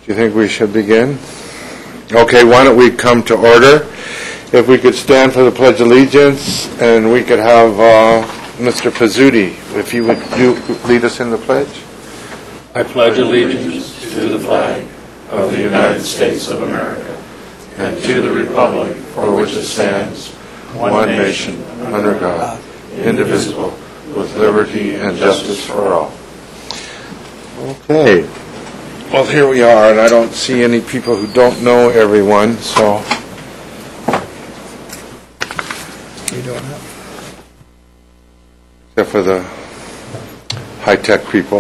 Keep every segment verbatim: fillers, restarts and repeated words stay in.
Do you think we should begin? Okay, why don't we come to order? If we could stand for the Pledge of Allegiance, and we could have uh, Mister Pizzuti, if you would do, lead us in the pledge. I pledge allegiance to the flag of the United States of America and to the republic for which it stands, one nation, under God, indivisible, with liberty and justice for all. Okay. Well, here we are, and I don't see any people who don't know everyone, so... You don't have. Except for the high-tech people.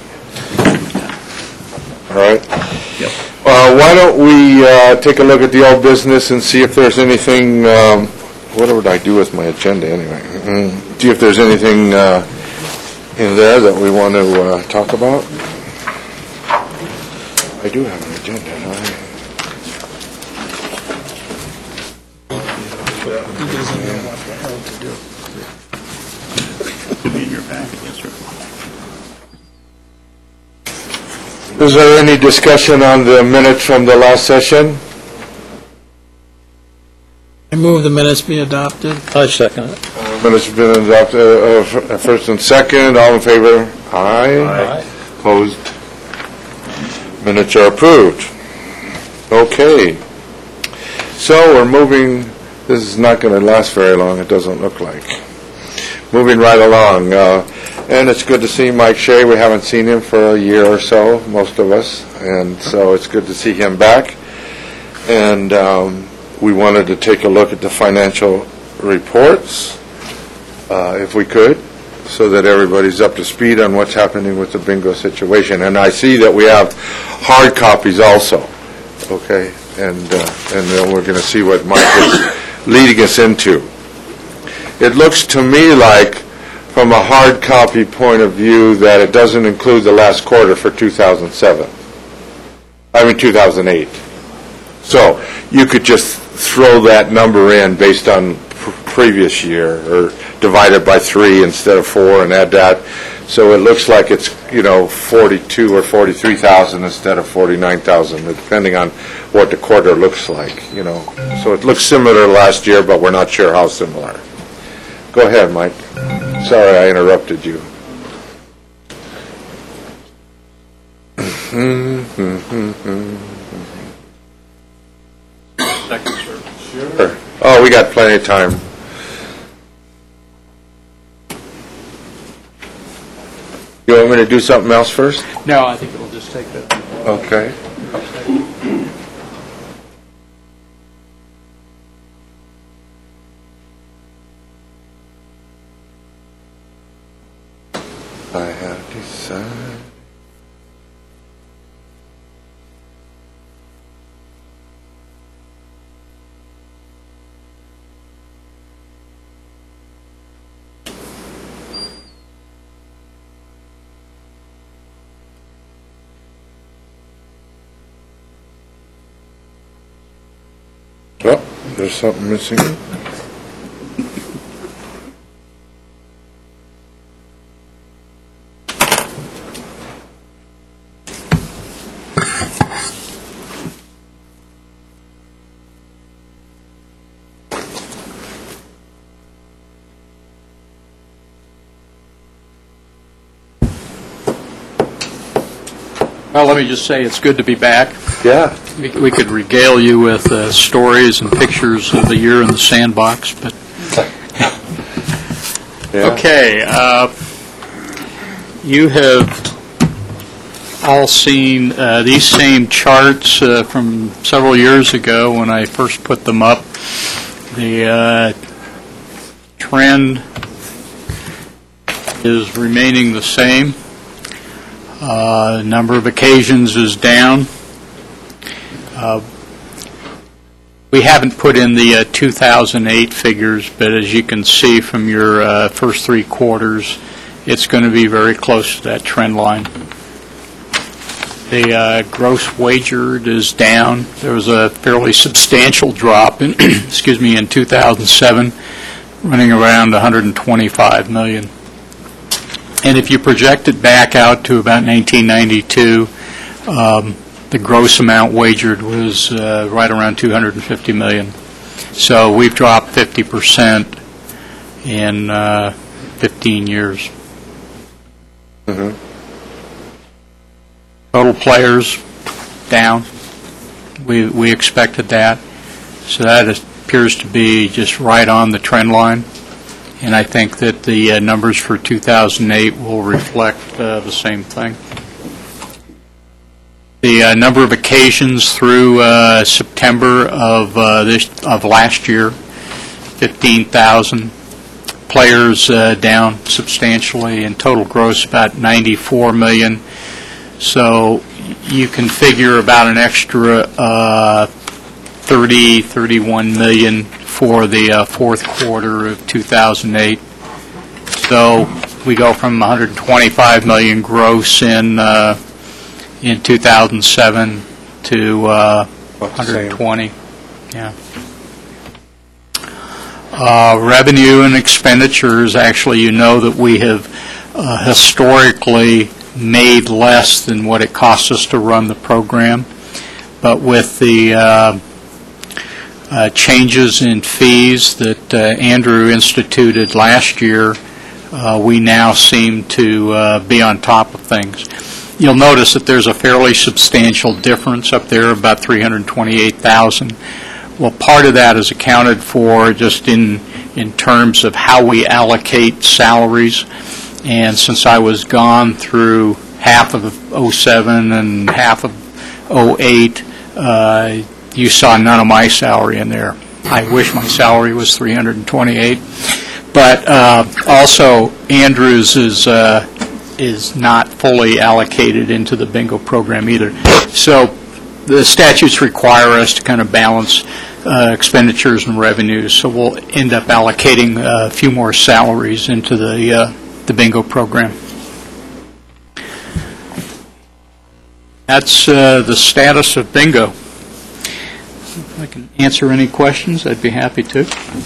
All right. Yep. Uh, why don't we uh, take a look at the old business and see if there's anything... Um, what would I do with my agenda, anyway? Mm-hmm. See if there's anything uh, in there that we want to uh, talk about. I do have an agenda, don't I? He doesn't know what the hell to do. In your packet, yes, sir. Is there any discussion on the minutes from the last session? I move the minutes be adopted. I second it. Uh, Minutes have been adopted, uh, f- first and second. All in favor? Aye. Aye. Opposed? Minutes are approved. Okay. So we're moving, this is not going to last very long, it doesn't look like. Moving right along. Uh, and it's good to see Mike Shea. We haven't seen him for a year or so, most of us. And so it's good to see him back. And um, we wanted to take a look at the financial reports, uh, if we could, so that everybody's up to speed on what's happening with the bingo situation. And I see that we have hard copies also, okay? And uh, and then we're going to see what Mike is leading us into. It looks to me like, from a hard copy point of view, that it doesn't include the last quarter for two thousand seven. I mean, two thousand eight. So you could just throw that number in based on pr- previous year, or divide it by three instead of four and add that. So it looks like it's, you know, forty-two or forty-three thousand instead of forty-nine thousand, depending on what the quarter looks like, you know. So it looks similar to last year, but we're not sure how similar. Go ahead, Mike. Sorry I interrupted you. Second, sir. Sure. Oh, we got plenty of time. You want me to do something else first? No, I think it'll just take that. Okay. I have decided. Oh, there's something missing. Well, let me just say it's good to be back. Yeah. We, we could regale you with uh, stories and pictures of the year in the sandbox, but Yeah. okay. Uh, you have all seen uh, these same charts uh, from several years ago when I first put them up. The uh, trend is remaining the same. Uh, number of occasions is down. Uh, we haven't put in the uh, two thousand eight figures, but as you can see from your uh, first three quarters, it's going to be very close to that trend line. The uh, gross wagered is down. There was a fairly substantial drop in, excuse me, in two thousand seven, running around one hundred twenty-five million. And if you project it back out to about nineteen ninety-two, um, the gross amount wagered was uh, right around two hundred fifty million dollars. So we've dropped fifty percent in uh, fifteen years. Mhm. Total players down. We we expected that. So that appears to be just right on the trend line. And I think that the uh, numbers for two thousand eight will reflect uh, the same thing. The uh, number of occasions through uh, September of uh, this of last year, fifteen thousand. Players uh, down substantially, and total gross about ninety-four million. So you can figure about an extra uh, thirty, thirty-one million for the uh, fourth quarter of two thousand eight. So we go from one hundred twenty-five million gross in uh, in two thousand seven to uh, one hundred twenty. Yeah. Uh, revenue and expenditures, actually, you know that we have uh, historically made less than what it costs us to run the program. But with the uh, uh, changes in fees that uh, Andrew instituted last year, uh, we now seem to uh, be on top of things. You'll notice that there's a fairly substantial difference up there, about three hundred twenty-eight thousand. Well, part of that is accounted for just in in terms of how we allocate salaries. And since I was gone through half of oh seven and half of oh eight, uh, you saw none of my salary in there. I wish my salary was three hundred twenty-eight. But uh, also, Andrews is uh, is not fully allocated into the bingo program either. So the statutes require us to kind of balance uh, expenditures and revenues, so we'll end up allocating a few more salaries into the uh, the bingo program. That's uh, the status of bingo. If I can answer any questions, I'd be happy to.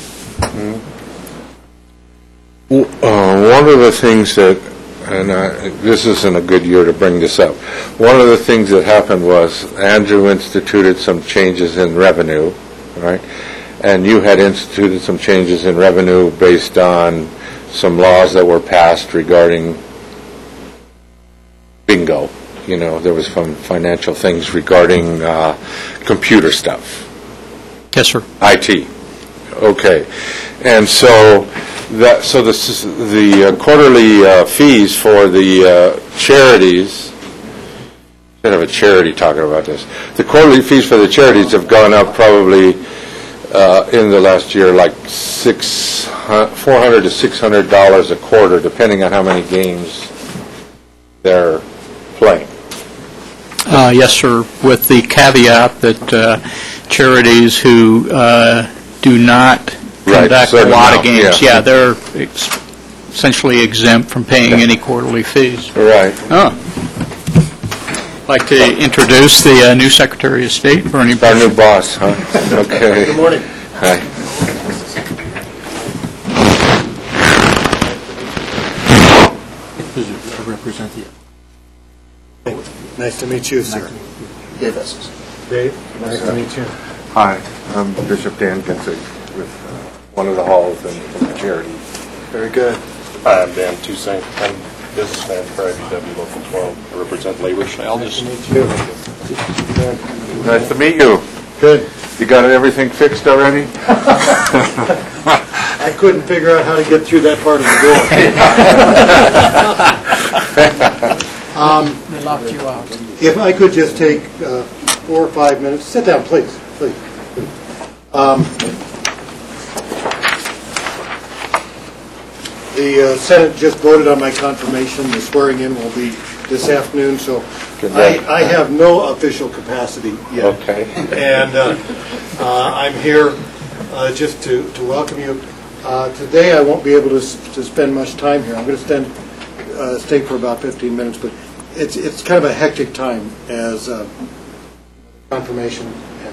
W- Uh, one of the things that, and I, this isn't a good year to bring this up, one of the things that happened was Andrew instituted some changes in revenue, right? And you had instituted some changes in revenue based on some laws that were passed regarding bingo. You know, there was some financial things regarding uh, computer stuff. Yes, sir. I T. Okay. And so that so the s- the uh, quarterly uh, fees for the uh, charities, should have a charity talking about this. The quarterly fees for the charities have gone up probably uh, in the last year like six four hundred to six hundred dollars a quarter, depending on how many games they're playing. Uh, yes, sir, with the caveat that uh, charities who uh, do not Right, conduct a certain lot of amount, games, yeah. yeah, they're ex- essentially exempt from paying any quarterly fees. Right. Oh. I'd like to introduce the uh, new Secretary of State, Bernie Our new Bush. boss, huh? Okay. Good morning. Hi. Represent the... Nice to meet you, sir. Dave Esses. Dave, nice to meet you. Hi, I'm Bishop Dan Kinsey with uh, one of the halls and from the charity. Very good. Hi, I'm Dan Toussaint. I'm businessman for I B W Local twelve. I represent Labor Shell. Nice to meet you. Nice to meet you. Good. You got everything fixed already? I couldn't figure out how to get through that part of the door. They locked you out. If I could just take uh, four or five minutes, sit down, please, please. Um, The uh, Senate just voted on my confirmation. The swearing-in will be this afternoon, so I I have no official capacity yet. Okay. And uh, uh, I'm here uh, just to to welcome you. Uh, Today, I won't be able to s- to spend much time here. I'm going to spend, uh, stay for about fifteen minutes, but it's it's kind of a hectic time as uh, confirmation. and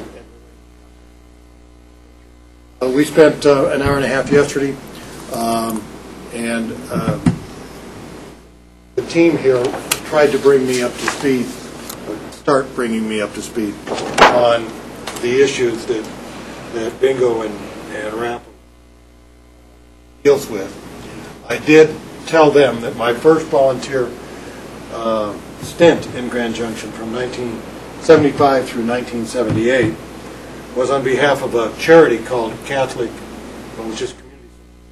uh, We spent uh, an hour and a half yesterday, um, and uh, the team here tried to bring me up to speed, start bringing me up to speed on the issues that, that bingo and, and raffle deals with. I did tell them that my first volunteer uh, stint in Grand Junction from nineteen seventy-five through nineteen seventy-eight was on behalf of a charity called Catholic, which is community,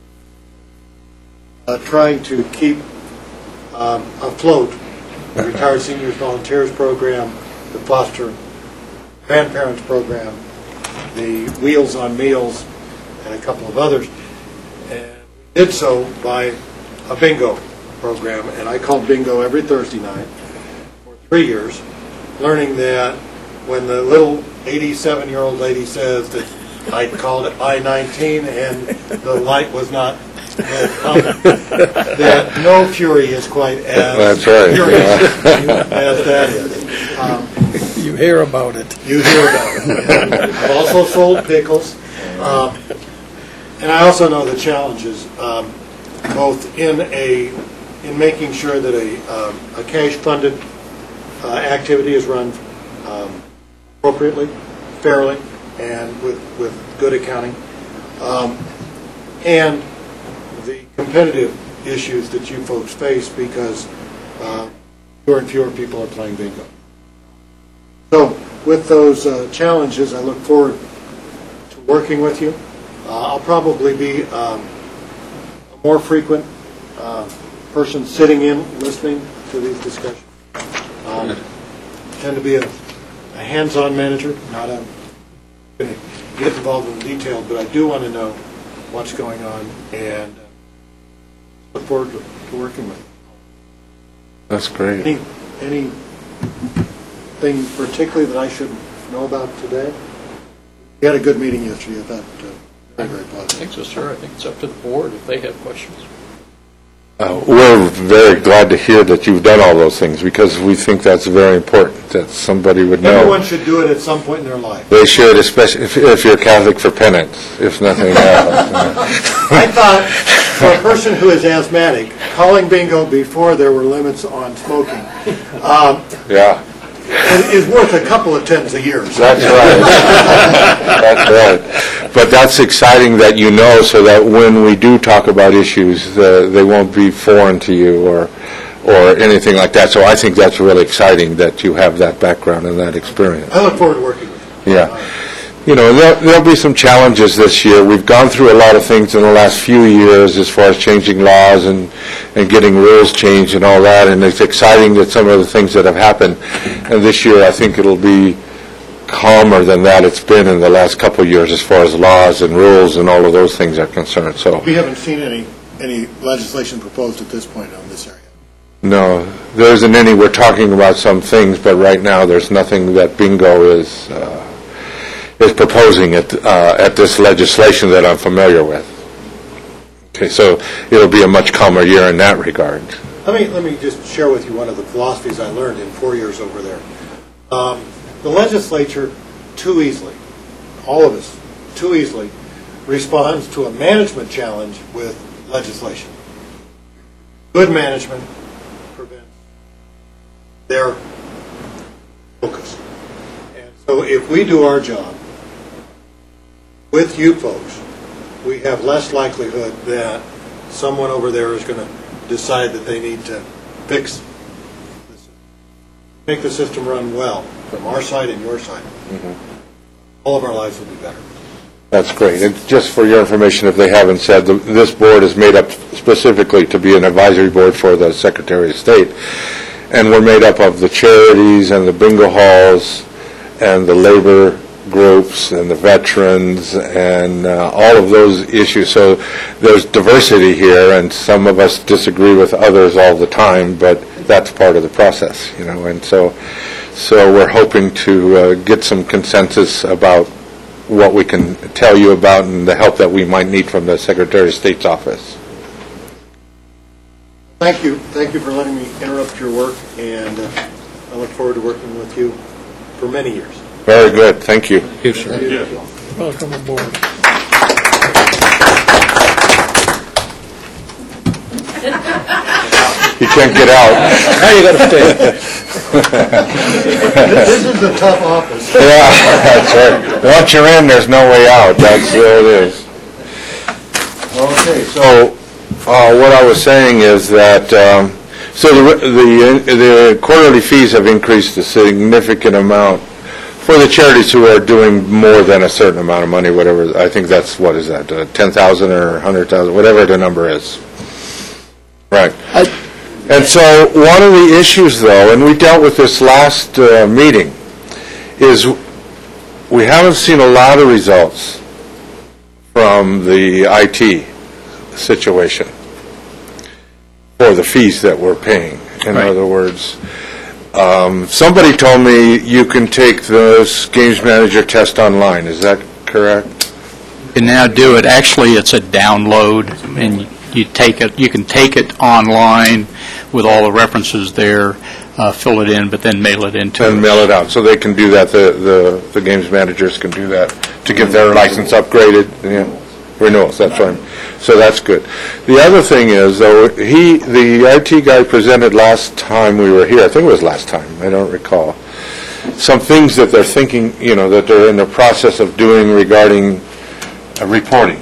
uh, trying to keep um, afloat the Retired Seniors Volunteers Program, the Foster Grandparents Program, the Wheels on Meals, and a couple of others. And we did so by a bingo program, and I called bingo every Thursday night for three years, learning that when the little eighty-seven-year-old lady says that I called it I nineteen and the light was not coming, that no fury is quite as That's right, furious as that is. Um, You hear about it. you hear about it. And I've also sold pickles. Um, and I also know the challenges, um, both in a in making sure that a, um, a cash-funded uh, activity is run um, appropriately, fairly, and with, with good accounting, um, and the competitive issues that you folks face because uh, fewer and fewer people are playing bingo. So with those uh, challenges, I look forward to working with you. Uh, I'll probably be um, a more frequent uh, person sitting in, listening to these discussions. Um, tend to be a, a hands-on manager, not a going to get involved in detail, but I do want to know what's going on, and uh, look forward to, to working with you. That's great. Any, any thing particularly that I should know about today? We had a good meeting yesterday. I thought uh, very, very I positive. think so, sir. I think it's up to the board if they have questions. Uh, We're very glad to hear that you've done all those things, because we think that's very important, that somebody would know. Everyone should do it at some point in their life. They should, especially if, if you're Catholic, for penance, if nothing else. I thought for a person who is asthmatic, calling bingo before there were limits on smoking um, Yeah, is worth a couple of tens a year. that's right. That's right. But that's exciting that you know, so that when we do talk about issues, uh, they won't be foreign to you or or anything like that. So I think that's really exciting that you have that background and that experience. I look forward to working with you. Yeah. You know, there, there'll be some challenges this year. We've gone through a lot of things in the last few years as far as changing laws and, and getting rules changed and all that, and it's exciting that some of the things that have happened. And this year, I think it'll be calmer than that it's been in the last couple of years as far as laws and rules and all of those things are concerned. So, We haven't seen any, any legislation proposed at this point on this area. no, there isn't any. We're talking about some things, but right now there's nothing that bingo is uh, is proposing at uh, at this legislation that I'm familiar with. Okay, so it'll be a much calmer year in that regard. Let me, let me just share with you one of the philosophies I learned in four years over there. Um, the legislature too easily, all of us, too easily, responds to a management challenge with legislation. Good management prevents their focus. And so if we do our job with you folks, we have less likelihood that someone over there is going to decide that they need to fix this, make the system run well from our side and your side. Mm-hmm. All of our lives will be better. That's great. And just for your information, if they haven't said, the- this board is made up specifically to be an advisory board for the Secretary of State. And we're made up of the charities and the bingo halls and the labor groups and the veterans and uh, all of those issues. So there's diversity here, and some of us disagree with others all the time, but that's part of the process, you know. And so, so we're hoping to uh, get some consensus about what we can tell you about and the help that we might need from the Secretary of State's office. Thank you. Thank you for letting me interrupt your work, and uh, I look forward to working with you for many years. Very good. Thank you. Thank you, sir. Welcome aboard. You can't get out. Now you got to stay. This is a tough office. Yeah, that's right. Once you're in, there's no way out. That's there it is. Okay, so uh, what I was saying is that, um, so the, the the quarterly fees have increased a significant amount for the charities who are doing more than a certain amount of money, whatever. I think that's, what is that, uh, ten thousand or one hundred thousand, whatever the number is. Right. And so one of the issues, though, and we dealt with this last uh, meeting, is we haven't seen a lot of results from the I T situation for the fees that we're paying. In Right. other words, um, somebody told me you can take this Games Manager test online. Is that correct? You can now do it. Actually, it's a download, and you take it. You can take it online with all the references there, uh, fill it in, but then mail it into And us. mail it out. So they can do that, the, the, the games managers can do that to get their license upgraded, yeah, renewals, that's right. So that's good. The other thing is, though, he, the I T guy presented last time we were here, I think it was last time, I don't recall, some things that they're thinking, you know, that they're in the process of doing regarding uh, reporting.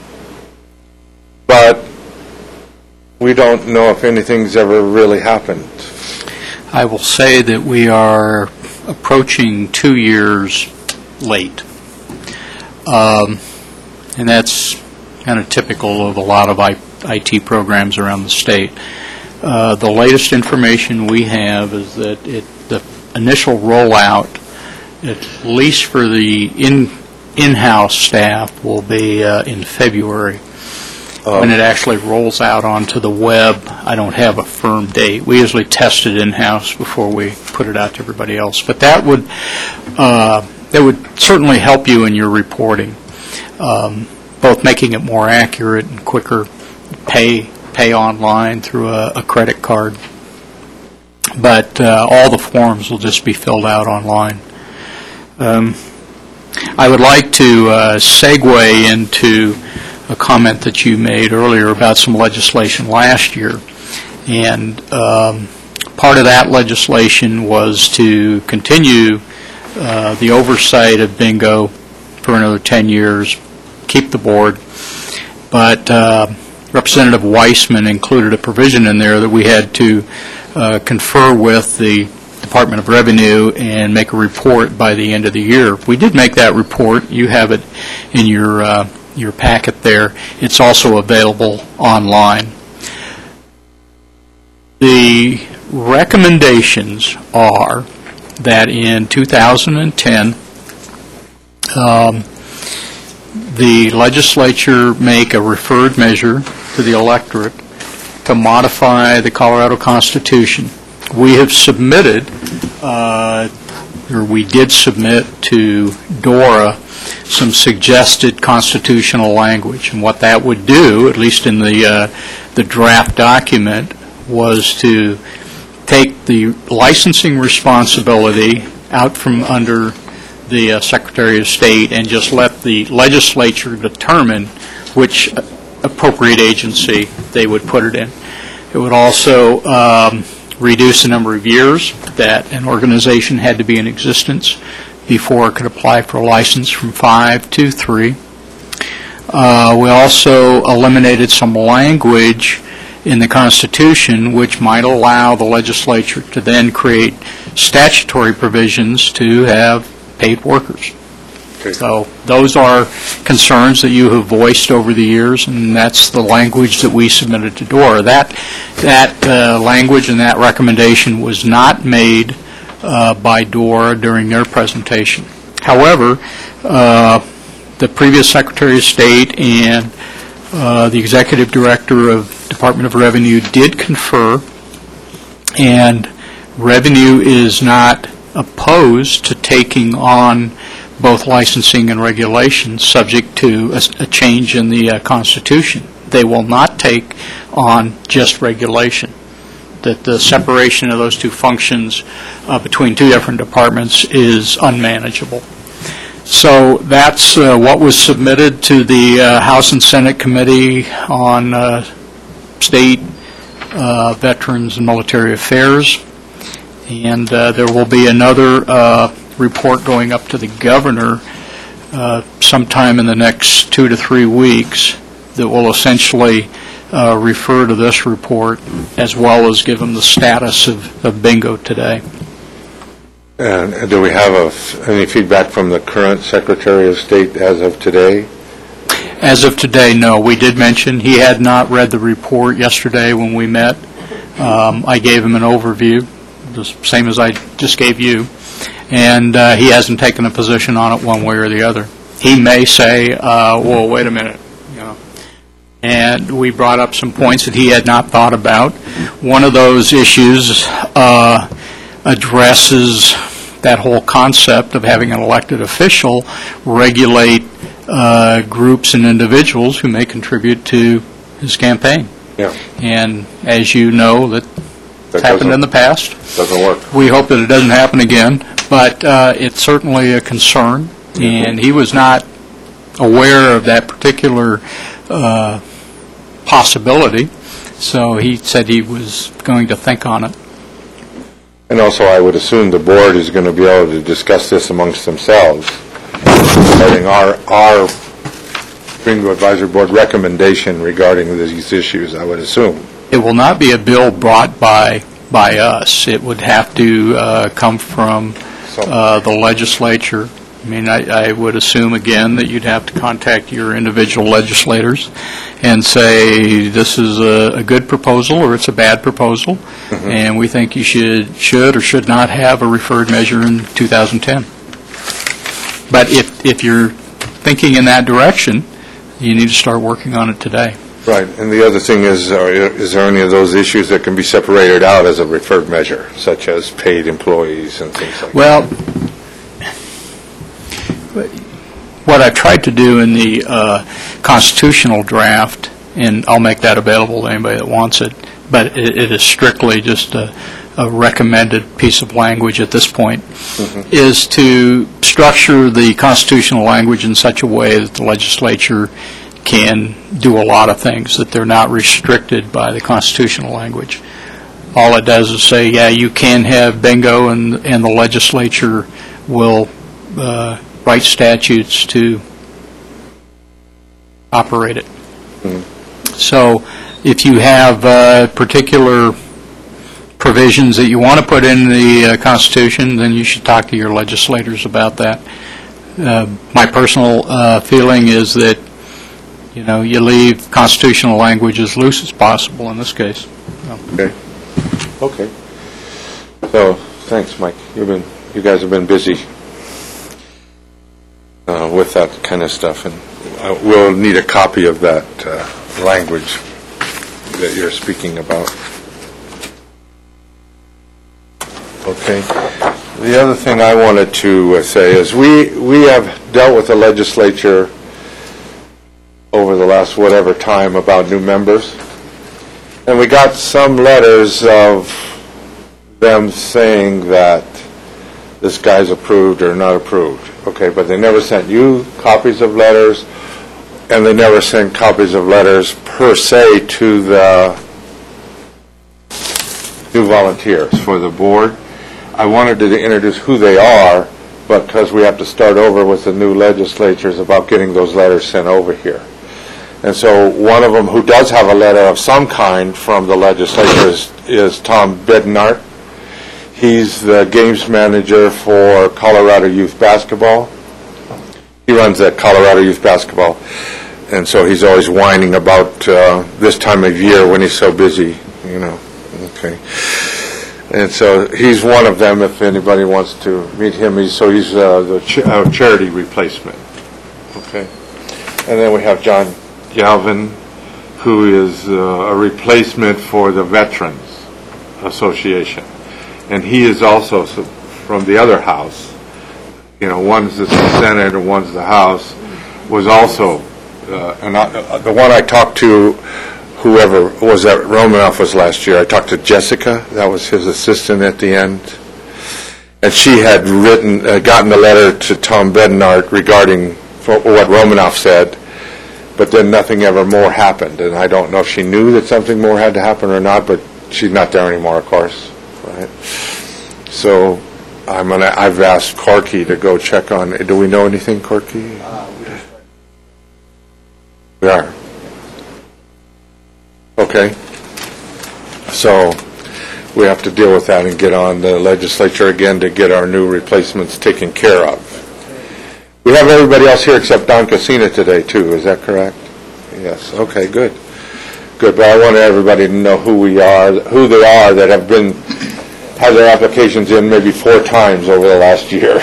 But we don't know if anything's ever really happened. I will say that we are approaching two years late. Um, and that's kind of typical of a lot of I- IT programs around the state. Uh, the latest information we have is that it, the initial rollout, at least for the in, in-house staff, will be uh, in February. When it actually rolls out onto the web, I don't have a firm date. We usually test it in-house before we put it out to everybody else. But that would uh, that would certainly help you in your reporting, um, both making it more accurate and quicker. Pay pay online through a, a credit card, but uh, all the forms will just be filled out online. Um, I would like to uh, segue into a comment that you made earlier about some legislation last year. And um, part of that legislation was to continue uh, the oversight of bingo for another ten years, keep the board. But uh, Representative Weissman included a provision in there that we had to uh, confer with the Department of Revenue and make a report by the end of the year. We did make that report. You have it in your uh, your packet there. It's also available online. The recommendations are that in two thousand ten, um, the legislature make a referred measure to the electorate to modify the Colorado Constitution. We have submitted, uh, or we did submit to DORA some suggested constitutional language, and what that would do, at least in the uh, the draft document, was to take the licensing responsibility out from under the uh, Secretary of State and just let the legislature determine which appropriate agency they would put it in. It would also um, reduce the number of years that an organization had to be in existence before it could apply for a license, from five to three. Uh, we also eliminated some language in the Constitution which might allow the legislature to then create statutory provisions to have paid workers. Okay. So those are concerns that you have voiced over the years, and that's the language that we submitted to DORA. That, that uh, language and that recommendation was not made uh, by DORA during their presentation. However, uh, the previous Secretary of State and uh, the Executive Director of Department of Revenue did confer, and Revenue is not opposed to taking on both licensing and regulation subject to a, a change in the uh, Constitution. They will not take on just regulation. That the separation of those two functions uh, between two different departments is unmanageable. So that's uh, what was submitted to the uh, House and Senate Committee on uh, State uh, Veterans and Military Affairs. And uh, there will be another uh, report going up to the governor uh, sometime in the next two to three weeks that will essentially uh, refer to this report as well as give them the status of, of bingo today. And do we have a f any feedback from the current Secretary of State as of today? As of today, no. We did mention he had not read the report yesterday when we met. Um, I gave him an overview, the same as I just gave you, and uh, he hasn't taken a position on it one way or the other. He may say, uh, well, wait a minute, you know. And we brought up some points that he had not thought about. One of those issues uh, addresses that whole concept of having an elected official regulate uh, groups and individuals who may contribute to his campaign. Yeah. And as you know, that That happened in doesn't- the past. Doesn't work. We hope that it doesn't happen again, but uh, it's certainly a concern, and he was not aware of that particular uh, possibility, so he said he was going to think on it. And also, I would assume the board is going to be able to discuss this amongst themselves, regarding our, our Bingo Advisory Board recommendation regarding these issues, I would assume. It will not be a bill brought by, by us. It would have to uh, come from uh, the legislature. I mean, I, I would assume, again, that you'd have to contact your individual legislators and say, this is a, a good proposal or it's a bad proposal, mm-hmm. and we think you should, should or should not have a referred measure in two thousand ten. But if, if you're thinking in that direction, you need to start working on it today. Right, and the other thing is, are, is there any of those issues that can be separated out as a referred measure, such as paid employees and things like Well, what I tried to do in the uh, constitutional draft, and I'll make that available to anybody that wants it, but it, it is strictly just a, a recommended piece of language at this point, mm-hmm. is to structure the constitutional language in such a way that the legislature can do a lot of things, that they're not restricted by the constitutional language. All it does is say, yeah, you can have bingo, and, and the legislature will uh, write statutes to operate it. Mm-hmm. So if you have uh, particular provisions that you want to put in the uh, Constitution, then you should talk to your legislators about that. Uh, my personal uh, feeling is that, you know, you leave constitutional language as loose as possible in this case. Okay. Okay. So, thanks, Mike. You've been, you guys have been busy uh, with that kind of stuff, and uh, we'll need a copy of that uh, language that you're speaking about. Okay. The other thing I wanted to uh, say is we we have dealt with the legislature over the last whatever time about new members, and we got some letters of them saying that this guy's approved or not approved. Okay, but they never sent you copies of letters, and they never sent copies of letters per se to the new volunteers for the board. I wanted to introduce who they are, but because we have to start over with the new legislatures about getting those letters sent over here. And so one of them who does have a letter of some kind from the legislature is, is Tom Bednart. He's the games manager for Colorado Youth Basketball. He runs that Colorado Youth Basketball, and so he's always whining about uh, this time of year when he's so busy, you know. Okay. And so he's one of them if anybody wants to meet him. He's, so he's uh, the ch uh, charity replacement. Okay. And then we have John Galvin, who is uh, a replacement for the Veterans Association. And he is also from the other house. You know, one's the Senate and one's the House, was also, uh, and I, uh, the one I talked to, whoever was at Romanoff was last year, I talked to Jessica, that was his assistant at the end, and she had written, uh, gotten a letter to Tom Bednart regarding what Romanoff said, but then nothing ever more happened, and I don't know if she knew that something more had to happen or not, but she's not there anymore, of course, right? So I'm gonna, I've asked Corky to go check on, do we know anything, Corky? We are. Okay. So we have to deal with that and get on the legislature again to get our new replacements taken care of. We have everybody else here except Don Casina today, too. Is that correct? Yes. Okay, good. Good. But I want everybody to know who we are, who they are that have been, had their applications in maybe four times over the last year.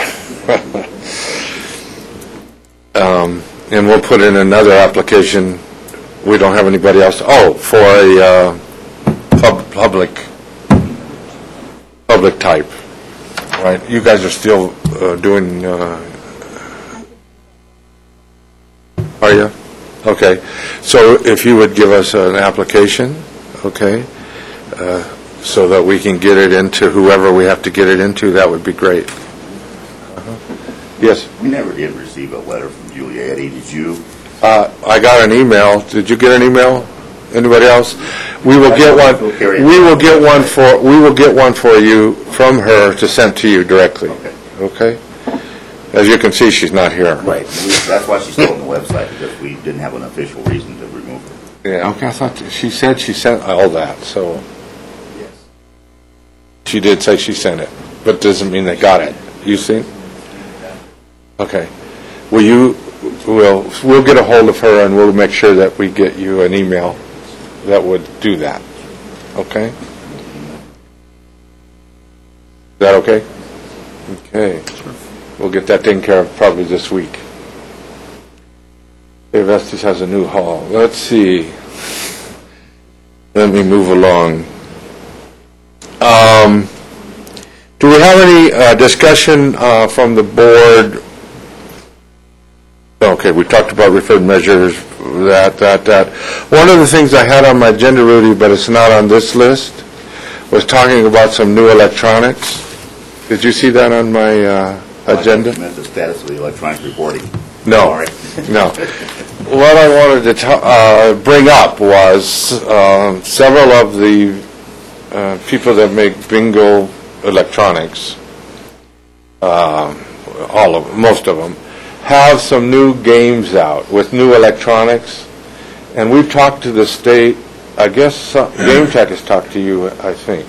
um, and we'll put in another application. We don't have anybody else. Oh, for a uh, pub, public, public type, right? You guys are still uh, doing. Uh, Are you? Okay. So if you would give us an application, okay, uh, so that we can get it into whoever we have to get it into, that would be great. Uh-huh. Yes? We never did receive a letter from Giulietti, did you? Uh, I got an email. Did you get an email? Anybody else? We will get one. We will get one for. We will get one for you from her to send to you directly. Okay. Okay. As you can see, she's not here. Right. That's why she's still on the website, because we didn't have an official reason to remove her. Yeah. Okay. I thought she said she sent all that. So. Yes. She did say she sent it, but doesn't mean they got it. You seen? Okay. Will you? We'll we'll get a hold of her and we'll make sure that we get you an email that would do that. Okay. Is that okay? Okay. We'll get that taken care of probably this week. Dave Estes has a new hall. Let's see. Let me move along. Um, do we have any uh, discussion uh, from the board? Okay, we talked about referred measures, that, that, that. One of the things I had on my agenda, Rudy, but it's not on this list, was talking about some new electronics. Did you see that on my uh, agenda? I meant the status of the electronic reporting. No, Sorry. no. What I wanted to ta- uh, bring up was um, several of the uh, people that make bingo electronics, uh, all of most of them, have some new games out with new electronics, and we've talked to the state. I guess some, Game Tech has talked to you, I think.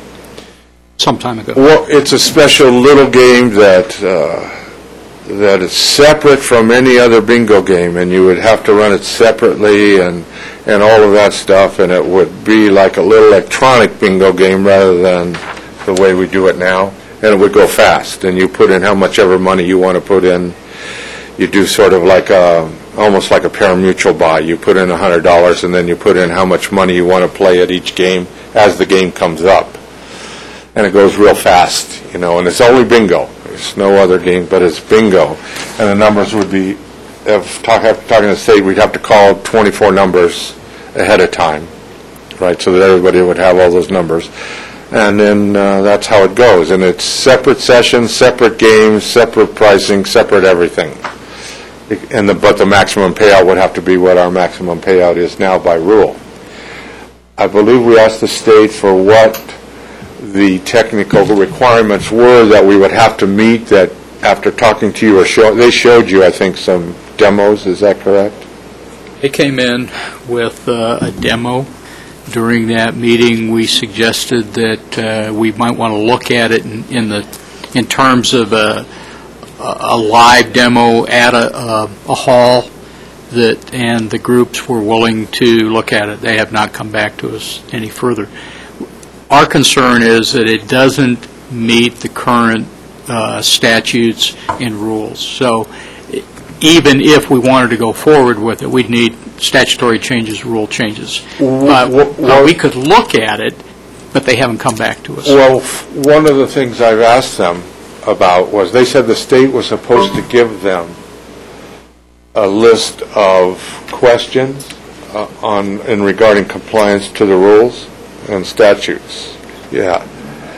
Some time ago. Well, it's a special little game that uh, that is separate from any other bingo game, and you would have to run it separately and and all of that stuff, and it would be like a little electronic bingo game rather than the way we do it now, and it would go fast, and you put in how much ever money you want to put in. You do sort of like a, almost like a pari-mutuel buy. You put in one hundred dollars, and then you put in how much money you want to play at each game as the game comes up. And it goes real fast, you know, and it's only bingo. There's no other game, but it's bingo. And the numbers would be, if talk, after talking to the state, we'd have to call twenty-four numbers ahead of time, right, so that everybody would have all those numbers. And then uh, that's how it goes. And it's separate sessions, separate games, separate pricing, separate everything. And the, but the maximum payout would have to be what our maximum payout is now by rule. I believe we asked the state for what the technical requirements were that we would have to meet, that after talking to you, or show, they showed you, I think, some demos. Is that correct? They came in with uh, a demo. During that meeting, we suggested that uh, we might want to look at it in, in the in terms of a, a live demo at a, a, a hall, that and the groups were willing to look at it. They have not come back to us any further. Our concern is that it doesn't meet the current uh, statutes and rules. So even if we wanted to go forward with it, we'd need statutory changes, rule changes. Uh, well, we could look at it, but they haven't come back to us. Well, f- one of the things I've asked them about was, they said the state was supposed to give them a list of questions uh, on in regarding compliance to the rules and statutes. Yeah.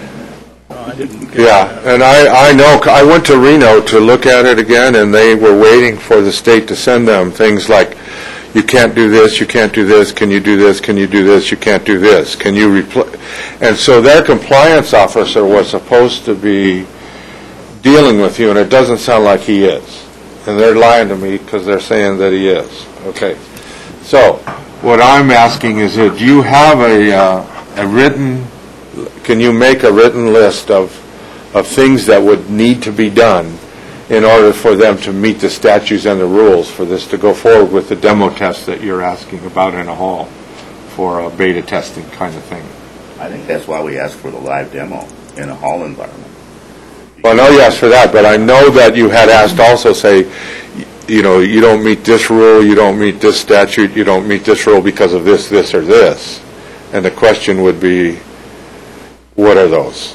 I didn't Yeah, and I, I know, I went to Reno to look at it again, and they were waiting for the state to send them things like, you can't do this, you can't do this, can you do this, can you do this, you can't do this, can you repl-? And so their compliance officer was supposed to be dealing with you, and it doesn't sound like he is. And they're lying to me because they're saying that he is. Okay. So what I'm asking is, that do you have a, uh, a written, can you make a written list of, of things that would need to be done in order for them to meet the statutes and the rules for this to go forward with the demo test that you're asking about in a hall for a beta testing kind of thing? I think that's why we asked for the live demo in a hall environment. Well, I know you asked for that, but I know that you had asked also, say, y- you know, you don't meet this rule, you don't meet this statute, you don't meet this rule because of this, this, or this. And the question would be, what are those?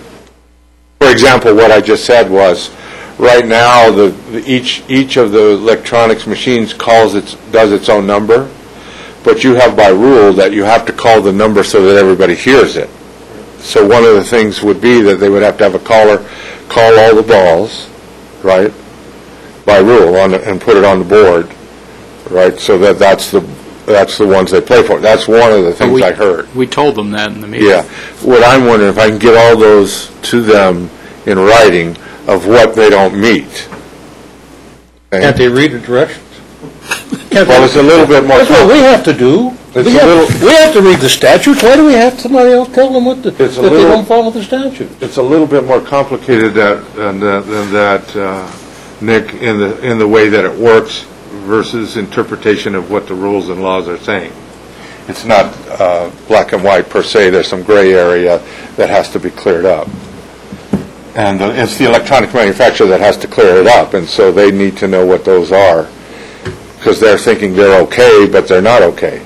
For example, what I just said was, right now, the, the each each of the electronics machines calls its does its own number, but you have by rule that you have to call the number so that everybody hears it. So one of the things would be that they would have to have a caller call all the balls, right, by rule, on the, and put it on the board, right, so that that's the that's the ones they play for. That's one of the things we, I heard. We told them that in the meeting. Yeah. What I'm wondering, if I can get all those to them in writing of what they don't meet. Okay? Can't they read the directions? Can't Well, they- it's a little bit more. That's what we have to do. It's We a have, little- we have to read the statutes. Why do we have somebody else tell them what the, that It's a they little- don't follow the statutes? It's a little bit more complicated that, than that, than that, uh, Nick, in the in the way that it works versus interpretation of what the rules and laws are saying. It's not uh, black and white per se. There's some gray area that has to be cleared up. And uh, it's the electronic manufacturer that has to clear it up, and so they need to know what those are, because they're thinking they're okay, but they're not okay,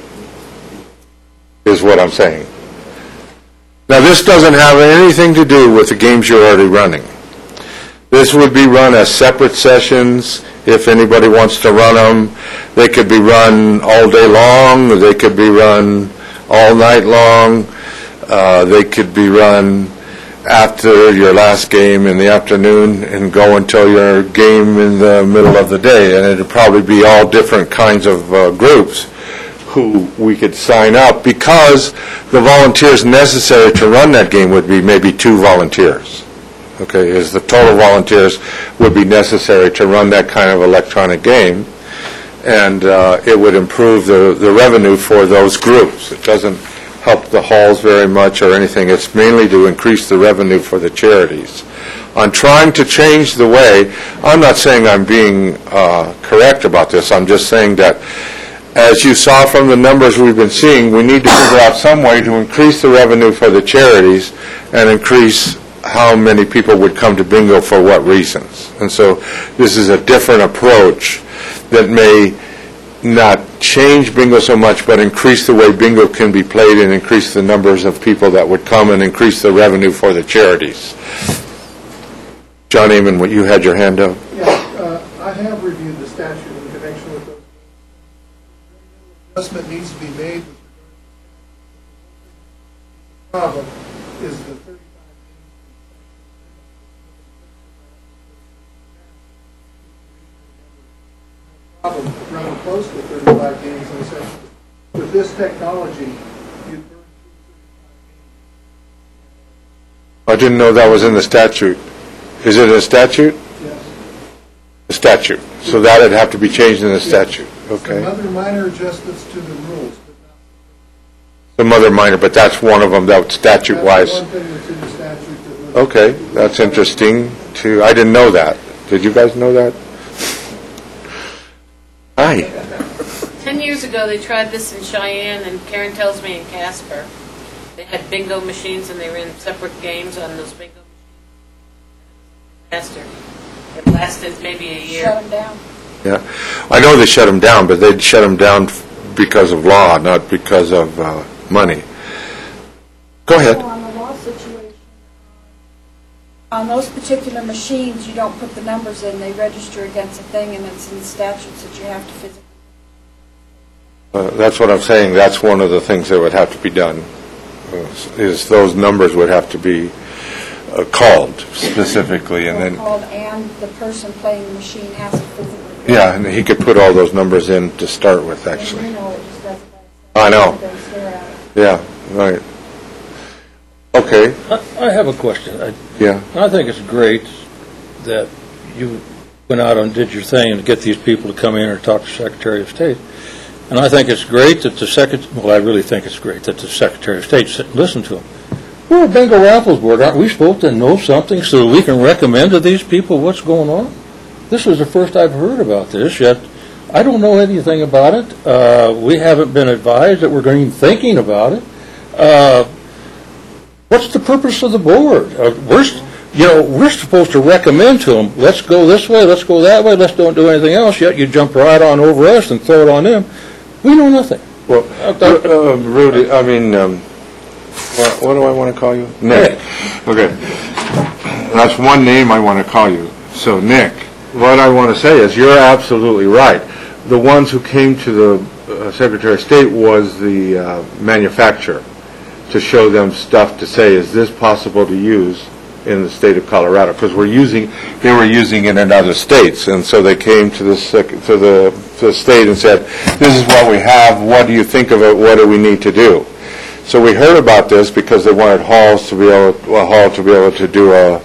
is what I'm saying. Now, this doesn't have anything to do with the games you're already running. This would be run as separate sessions. If anybody wants to run them, they could be run all day long, or they could be run all night long. Uh, they could be run after your last game in the afternoon and go until your game in the middle of the day. And it'd probably be all different kinds of uh, groups who we could sign up, because the volunteers necessary to run that game would be maybe two volunteers. Okay, is the total volunteers would be necessary to run that kind of electronic game, and uh, it would improve the, the revenue for those groups. It doesn't help the halls very much or anything. It's mainly to increase the revenue for the charities. On trying to change the way, I'm not saying I'm being uh, correct about this. I'm just saying that, as you saw from the numbers we've been seeing, we need to figure out some way to increase the revenue for the charities and increase how many people would come to bingo for what reasons. And so this is a different approach that may not change bingo so much, but increase the way bingo can be played and increase the numbers of people that would come and increase the revenue for the charities. John Amon, what you had your hand up? Yeah, uh, I have reviewed the statute in connection with those. Adjustment needs to be made. The problem is the thirty-five problem running close to thirty-five games in a session. With this technology, you burn through I didn't know that was in the statute. Is it a statute? yes. A statute. So that would have to be changed in the statute. Some Okay. other minor adjustments to the rules, but not. Some other minor, but that's one of them that statute-wise. That's one thing that's in the statute that was. Okay, that's interesting too. I didn't know that. Did you guys know that? Hi. Ten years ago, they tried this in Cheyenne, and Karen tells me in Casper. They had bingo machines, and they ran separate games on those bingo machines. Faster. It lasted maybe a year. Shut them down. Yeah. I know they shut them down, but they'd shut them down f- because of law, not because of uh, money. Go ahead. So on the law situation, on those particular machines, you don't put the numbers in, they register against a thing, and it's in the statutes that you have to physically. Uh, That's what I'm saying. That's one of the things that would have to be done, uh, is those numbers would have to be uh, called specifically, and then, Called, and the person playing the machine has to physically. yeah, and he could put all those numbers in to start with, And actually. you know, it just doesn't. I know. They stare at it. Yeah, right. Okay, I I have a question. I yeah. I think it's great that you went out and did your thing to get these people to come in or talk to Secretary of State. And I think it's great that the Secretary, well, I really think it's great that the Secretary of State sit and listen to them. We're a bingo raffles board. Aren't we supposed to know something so we can recommend to these people what's going on? This is the first I've heard about this, yet I don't know anything about it. Uh, we haven't been advised that we're even thinking about it. Uh, what's the purpose of the board? Uh, we're, s- you know, we're supposed to recommend to them, let's go this way, let's go that way, let's don't do anything else, yet you jump right on over us and throw it on them. We know nothing. Well, uh, Rudy, I mean, um, what what do I want to call you? Nick. Okay. That's one name I want to call you. So, Nick, what I want to say is you're absolutely right. The ones who came to the uh, Secretary of State was the uh, manufacturer to show them stuff to say, is this possible to use in the state of Colorado? Because we're using, they were using it in other states, and so they came to the sec- to the to the state and said, this is what we have, what do you think of it, what do we need to do? So we heard about this because they wanted Halls to be able, well, Hall to be able to do a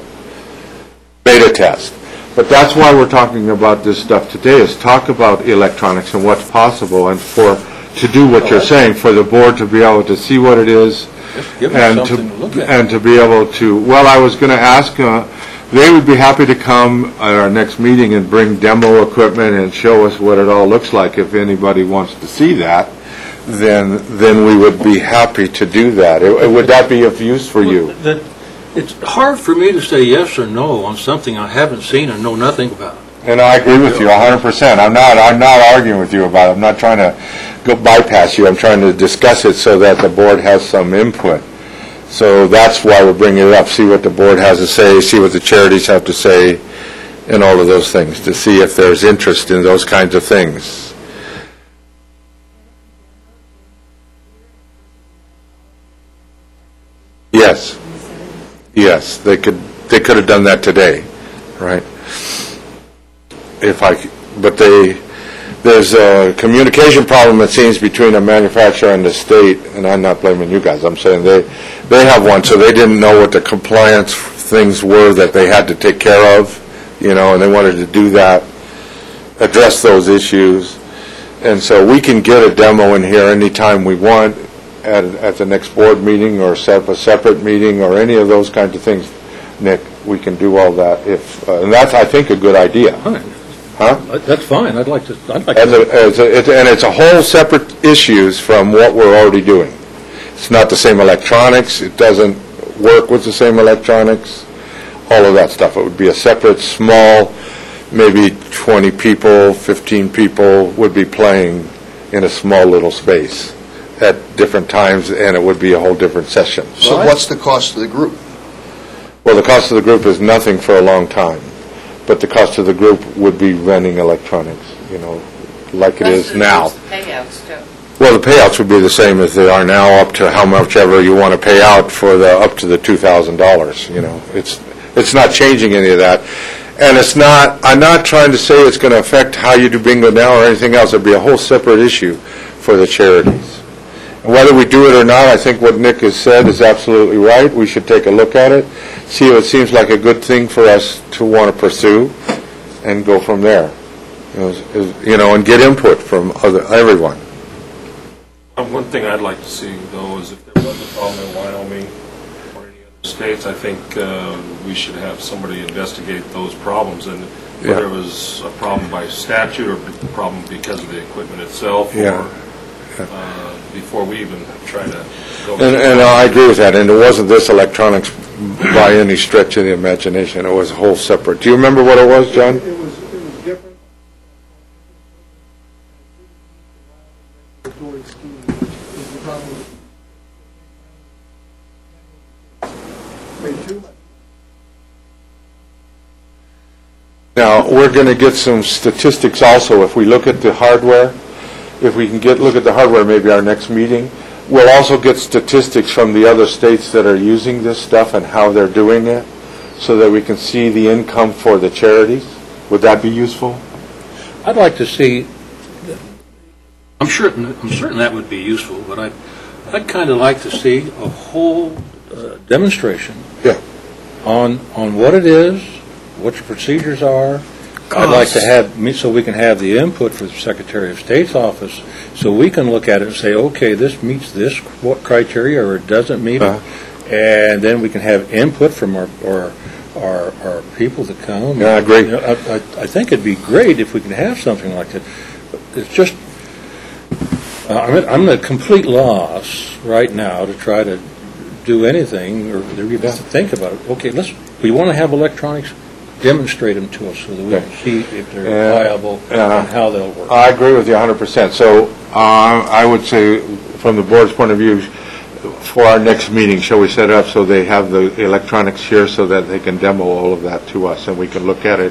beta test. But that's why we're talking about this stuff today, is talk about electronics and what's possible, and for, to do what you're saying, for the board to be able to see what it is, Just give them and something to to, look at. and to be able to, well, I was going to ask, uh, they would be happy to come at our next meeting and bring demo equipment and show us what it all looks like. If anybody wants to see that, then, then we would be happy to do that. It- Would that be of use for you? That, it's hard for me to say yes or no on something I haven't seen and know nothing about. And I agree with you a hundred percent. I'm not, I'm not arguing with you about it. I'm not trying to go bypass you. I'm trying to discuss it so that the board has some input. So that's why we're bringing it up, see what the board has to say, see what the charities have to say, and all of those things, to see if there's interest in those kinds of things. Yes. Yes, they could, they could have done that today, right? If I, c- but they, there's a communication problem, it seems, between a manufacturer and the state, and I'm not blaming you guys, I'm saying they, they have one, so they didn't know what the compliance things were that they had to take care of, you know, and they wanted to do that, address those issues. And so we can get a demo in here anytime we want, at, at the next board meeting, or set up a separate meeting, or any of those kinds of things. Nick, we can do all that if, uh, and that's, I think, a good idea. Fine. Huh? That's fine. I'd like to, I'd like As to. a, as a, it- and it's a whole separate issues from what we're already doing. It's not the same electronics, it doesn't work with the same electronics, all of that stuff. It would be a separate, small, maybe twenty people, fifteen people would be playing in a small little space at different times, and it would be a whole different session. So what's the cost of the group? Well, the cost of the group is nothing for a long time, but the cost of the group would be renting electronics, you know, like it is now. Payouts, too. Well, the payouts would be the same as they are now, up to how much ever you want to pay out for the, up to the two thousand dollars, you know. It's, it's not changing any of that. And it's not, I'm not trying to say it's going to affect how you do bingo now or anything else. It'd be a whole separate issue for the charities. And whether we do it or not, I think what Nick has said is absolutely right. We should take a look at it, see if it seems like a good thing for us to want to pursue, and go from there. You know, is- is- you know, and get input from other, everyone. Uh, One thing I'd like to see, though, is if there was a problem in Wyoming or any other states, I think uh, we should have somebody investigate those problems, and whether it was a problem by statute or a problem because of the equipment itself, Yeah. or uh, before we even try to go. And, and I agree with that, and it wasn't this electronics by any stretch of the imagination. It was a whole separate. Do you remember what it was, John? It was, it was different. Regulatory scheme is the problem. Made too much. Now, we're going to get some statistics also. If we look at the hardware, if we can get, look at the hardware, maybe our next meeting, we'll also get statistics from the other states that are using this stuff and how they're doing it, so that we can see the income for the charities. Would that be useful? I'd like to see, I'm certain, I'm certain that would be useful, but I'd, I'd kind of like to see a whole uh, demonstration Yeah. on, on what it is, what the procedures are. I'd like to have, me so we can have the input for the Secretary of State's office, so we can look at it and say, okay, this meets this what criteria, or it doesn't meet it. Uh-huh. And then we can have input from our, our, our, our people that come. Yeah, I agree. You know, I, I, I think it'd be great if we can have something like that. But it's just, uh, I'm, at, I'm at complete loss right now to try to do anything, or even to think about it. Okay, let's, we want to have electronics, demonstrate them to us so that we can see if they're Yeah. viable Yeah. and how they'll work. I agree with you one hundred percent. So uh, I would say, from the board's point of view, for our next meeting, shall we set it up so they have the electronics here so that they can demo all of that to us, and we can look at it,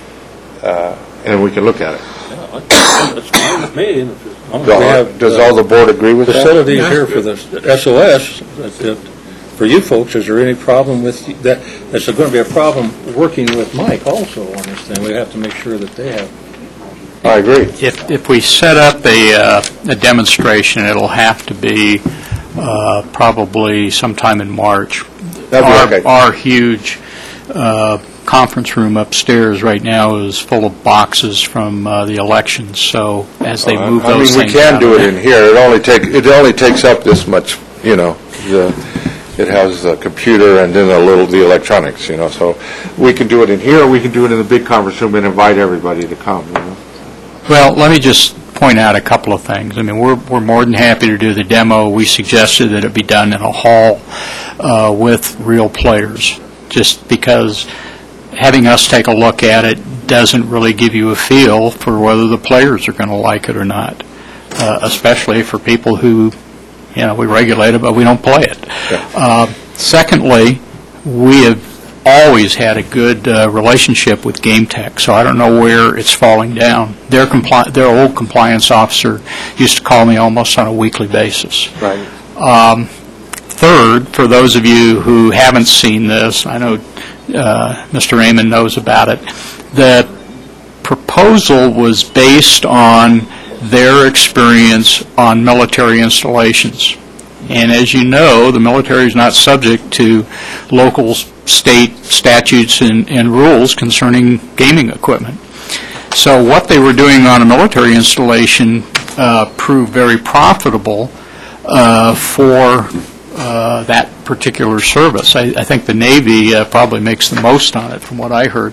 uh, and we can look at it? Yeah, that's fine with me. and as long as we have, Does uh, all the board agree with that? facilities here for the S O S, that, uh, for you folks, is there any problem with that? There's going to be a problem working with Mike also on this thing. We have to make sure that they have. I agree. If, if we set up a, uh, a demonstration, it'll have to be uh, probably sometime in March. That'd Our, be okay. our huge uh, conference room upstairs right now is full of boxes from uh, the elections, so as they move I those mean, we things can out do of it in here. It only take, it only takes up this much, you know, the, it has a computer and then a little, the electronics, you know, so we can do it in here, or we can do it in the big conference room and invite everybody to come, you know. Well, let me just point out a couple of things. I mean, we're, we're more than happy to do the demo. We suggested that it be done in a hall uh, with real players, just because having us take a look at it doesn't really give you a feel for whether the players are going to like it or not, uh, especially for people who, you know, we regulate it, but we don't play it. Yeah. Uh, secondly, we have always had a good uh, relationship with Game Tech, so I don't know where it's falling down. Their compli- their old compliance officer used to call me almost on a weekly basis. Right. Um, third, for those of you who haven't seen this, I know uh, Mister Raymond knows about it, the proposal was based on their experience on military installations. And as you know, the military is not subject to local state statutes and, and rules concerning gaming equipment. So what they were doing on a military installation uh, proved very profitable uh, for uh, that particular service. I, I think the Navy uh, probably makes the most on it, from what I heard.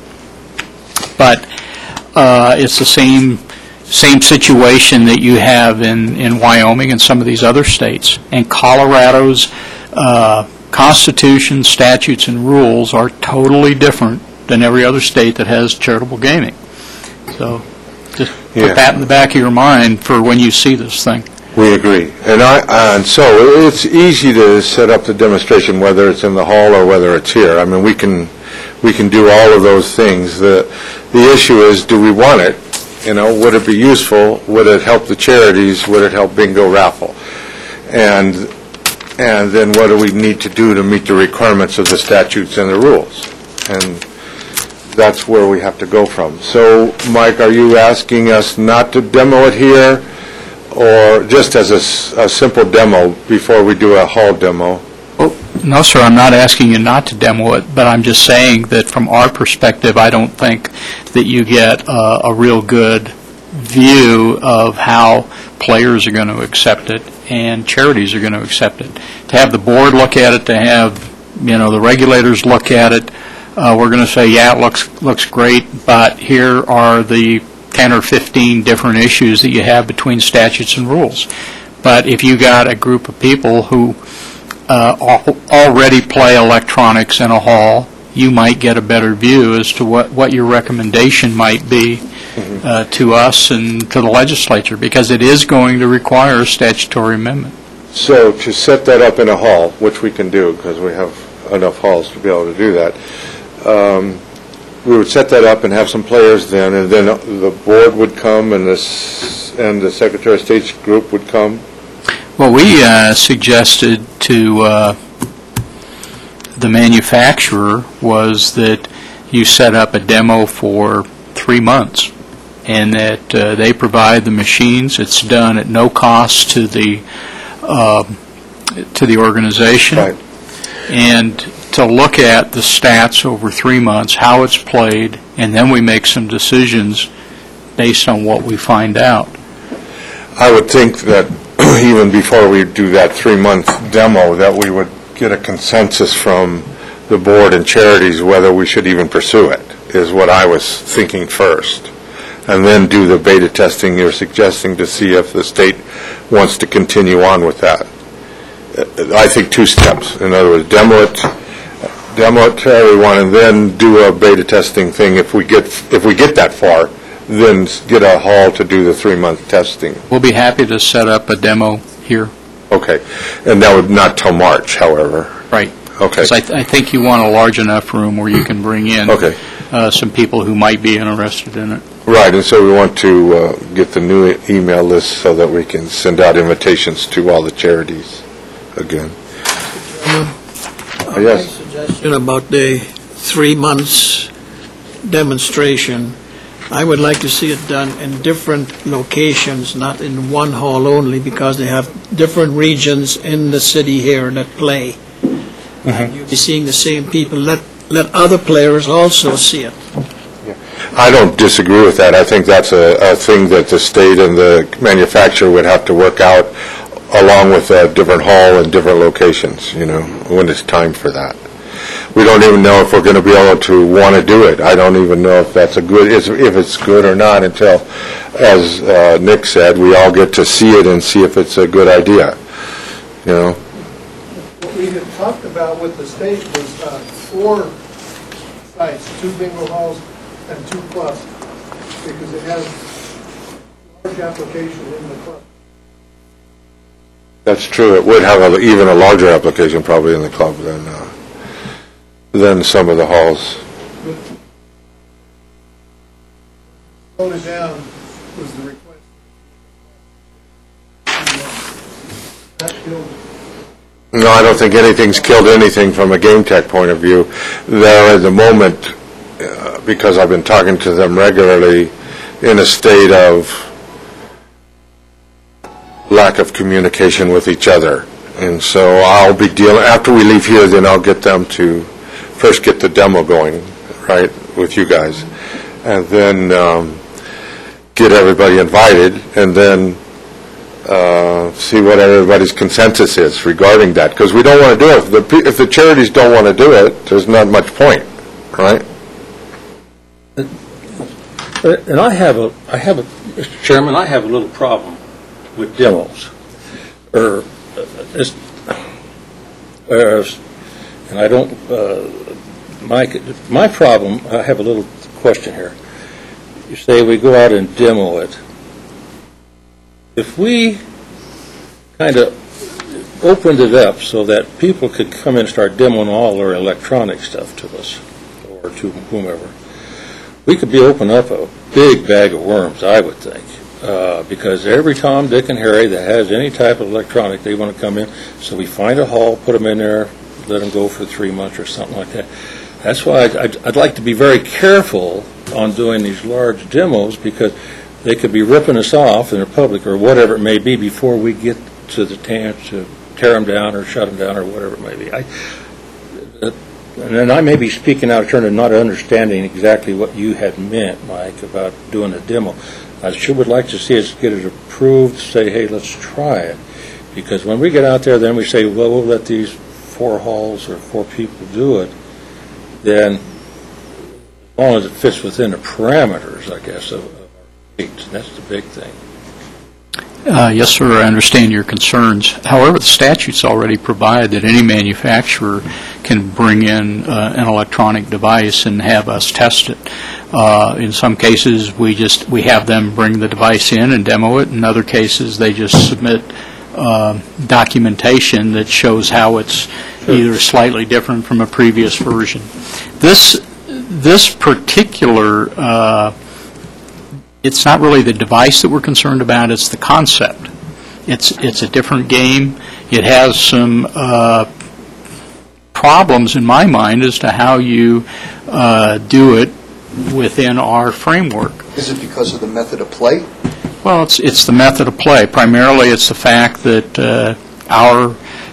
But uh, it's the same same situation that you have in, in Wyoming and some of these other states. And Colorado's uh, constitution, statutes, and rules are totally different than every other state that has charitable gaming. So just Yeah. put that in the back of your mind for when you see this thing. We agree. And I, and so it's easy to set up the demonstration, whether it's in the hall or whether it's here. I mean, we can, we can do all of those things. The, the issue is, do we want it? You know, would it be useful? Would it help the charities? Would it help bingo raffle? And, and then what do we need to do to meet the requirements of the statutes and the rules? And that's where we have to go from. So, Mike, are you asking us not to demo it here, or just as a, s- a simple demo before we do a hall demo? No, sir, I'm not asking you not to demo it, but I'm just saying that from our perspective, I don't think that you get uh, a real good view of how players are going to accept it and charities are going to accept it. To have the board look at it, to have, you know, the regulators look at it, uh, we're going to say, yeah, it looks, looks great, but here are the ten or fifteen different issues that you have between statutes and rules. But if you got a group of people who uh, al- already play electronics in a hall, you might get a better view as to what, what your recommendation might be uh, to us and to the legislature, because it is going to require a statutory amendment. So to set that up in a hall, which we can do because we have enough halls to be able to do that, um, we would set that up and have some players then, and then the board would come and this, and the Secretary of State's group would come. Well, we uh, suggested to uh, the manufacturer was that you set up a demo for three months, and that uh, they provide the machines. It's done at no cost to the uh, to the organization. Right. and to look at the stats over three months, how it's played, and then we make some decisions based on what we find out. I would think that even before we do that three-month demo, that we would get a consensus from the board and charities whether we should even pursue it, is what I was thinking first. And then do the beta testing you're suggesting to see if the state wants to continue on with that. I think two steps. In other words, demo it, demo it to everyone, and then do a beta testing thing. If we get if we get that far, then get a hall to do the three-month testing. We'll be happy to set up a demo here. Okay, and that would not till March, however. Right. Okay. Because I, th- I think you want a large enough room where you can bring in Okay. uh, some people who might be interested in it. Right, and so we want to uh, get the new e- email list so that we can send out invitations to all the charities again. Uh, yes. Suggestion about the three months demonstration. I would like to see it done in different locations, not in one hall only, because they have different regions in the city here that play. And you'll be seeing the same people. Let, let other players also see it. I don't disagree with that. I think that's a, a thing that the state and the manufacturer would have to work out along with a different hall and different locations, you know, when it's time for that. We don't even know if we're going to be able to want to do it. I don't even know if that's a good, if it's good or not until, as uh, Nick said, we all get to see it and see if it's a good idea, you know. What we had talked about with the state was uh, four sites, two bingo halls and two clubs, because it has large application in the club. That's true. It would have a, even a larger application probably in the club than uh, than some of the halls. Slowed it down was the request. That killed it. No, I don't think anything's killed anything from a game tech point of view. They're at the moment, uh, because I've been talking to them regularly, in a state of lack of communication with each other. And so I'll be dealing, after we leave here, then I'll get them to first get the demo going, right, with you guys, and then um, get everybody invited, and then uh, see what everybody's consensus is regarding that, because we don't want to do it. If the, pe- if the charities don't want to do it, there's not much point, right? And I have a, I have a, Mister Chairman, I have a little problem with demos, or, uh, it's, uh, and I don't, uh, my, my problem, I have a little question here. You say we go out and demo it. If we kind of opened it up so that people could come in and start demoing all their electronic stuff to us, or to whomever, we could be opening up a big bag of worms, I would think. Uh, because every Tom, Dick, and Harry that has any type of electronic, they want to come in. So we find a hall, put them in there, let them go for three months or something like that. That's why I'd, I'd, I'd like to be very careful on doing these large demos, because they could be ripping us off in the public or whatever it may be before we get to the chance to tear them down or shut them down or whatever it may be. I, uh, and then I may be speaking out of turn and not understanding exactly what you had meant, Mike, about doing a demo. I sure would like to see us get it approved, say, hey, let's try it. Because when we get out there, then we say, well, we'll let these four halls or four people do it, then as long as it fits within the parameters, I guess, of, of our rates, that's the big thing. Uh, yes, sir, I understand your concerns. However, the statutes already provide that any manufacturer can bring in uh, an electronic device and have us test it. Uh, in some cases, we just we have them bring the device in and demo it. In other cases, they just submit uh, documentation that shows how it's either slightly different from a previous version. This this particular uh, it's not really the device that we're concerned about, it's the concept. It's it's a different game. It has some uh, problems in my mind as to how you uh, do it within our framework. Is it because of the method of play? Well, it's it's the method of play. Primarily, it's the fact that uh, our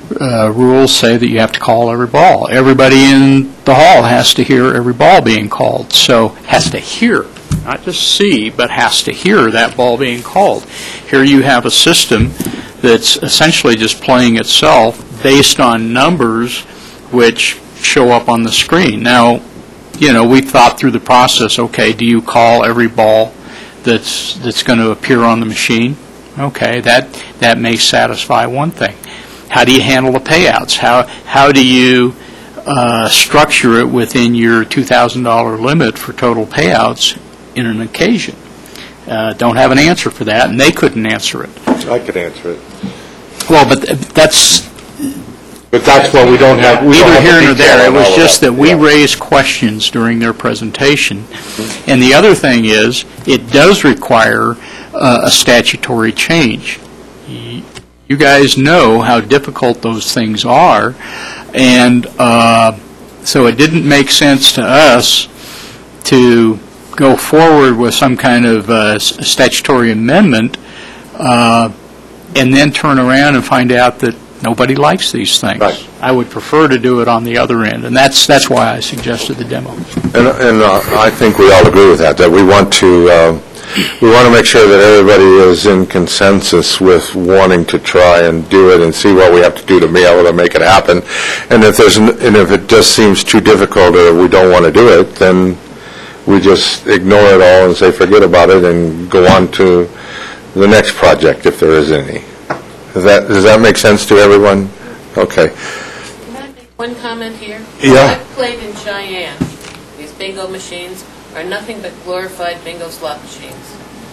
uh, rules say that you have to call every ball. Everybody in the hall has to hear every ball being called, so has to hear, not just see, but has to hear that ball being called. Here you have a system that's essentially just playing itself based on numbers which show up on the screen. Now, you know, we thought through the process, okay, do you call every ball that's that's going to appear on the machine? Okay, that that may satisfy one thing. How do you handle the payouts? How how do you uh, structure it within your two thousand dollar limit for total payouts in an occasion? Uh, don't have an answer for that, and they couldn't answer it. I could answer it. Well, but th- that's But that's what we don't have. we don't neither have the here nor detail there. It on was all of just that we Yeah. raised questions during their presentation. And the other thing is, it does require uh, a statutory change. Y- You guys know how difficult those things are, and uh, so it didn't make sense to us to go forward with some kind of uh, s- statutory amendment uh, and then turn around and find out that nobody likes these things. Right. I would prefer to do it on the other end, and that's that's why I suggested the demo. And, and uh, I think we all agree with that, that we want to, uh, we want to make sure that everybody is in consensus with wanting to try and do it and see what we have to do to be able to make it happen. And if there's, n- and if it just seems too difficult or we don't want to do it, then we just ignore it all and say forget about it and go on to the next project if there is any. Does that, does that make sense to everyone? Okay. Can I make one comment here? Yeah. I've played in Cheyenne. These bingo machines are nothing but glorified bingo slot machines.